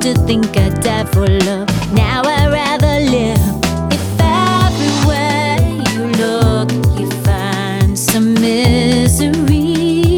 to think I'd die for love. Now I'd rather live. If everywhere you look you find some misery,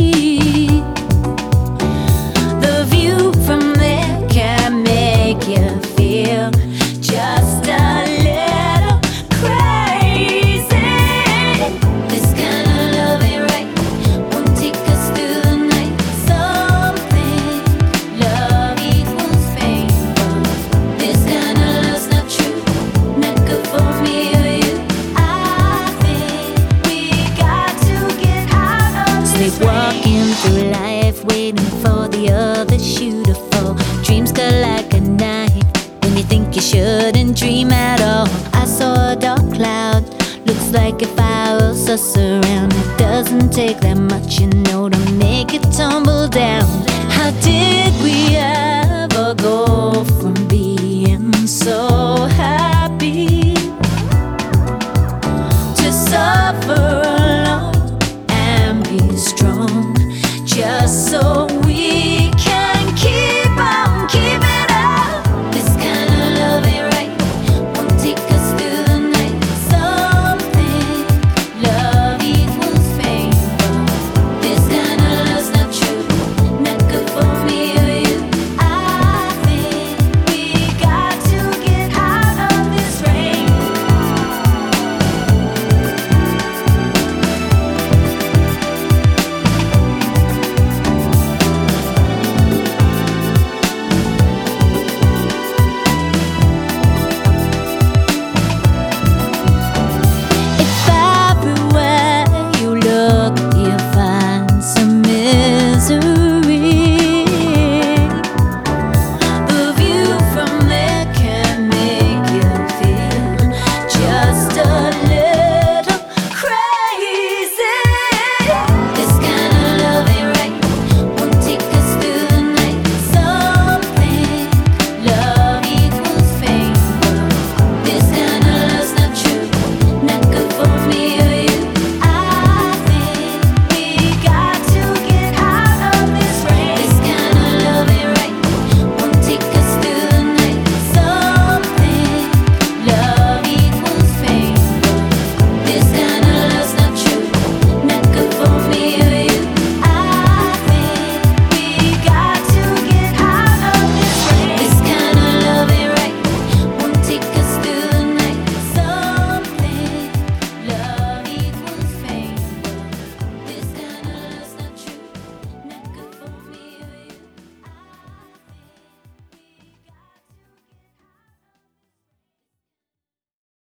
the view from there can make you feel just a little crazy. This kind of love ain't right, won't take us through the night. Some think love equals pain, but this kind of love's not true, not good for me or you. I think we got to get out of this sleepwalking through life, waiting for the other shoe to fall. Dreams cut like a knife when you think you shouldn't dream at all. I saw a dark cloud, looks like if I was us around. It doesn't take that much, you know, to make it tumble down. How did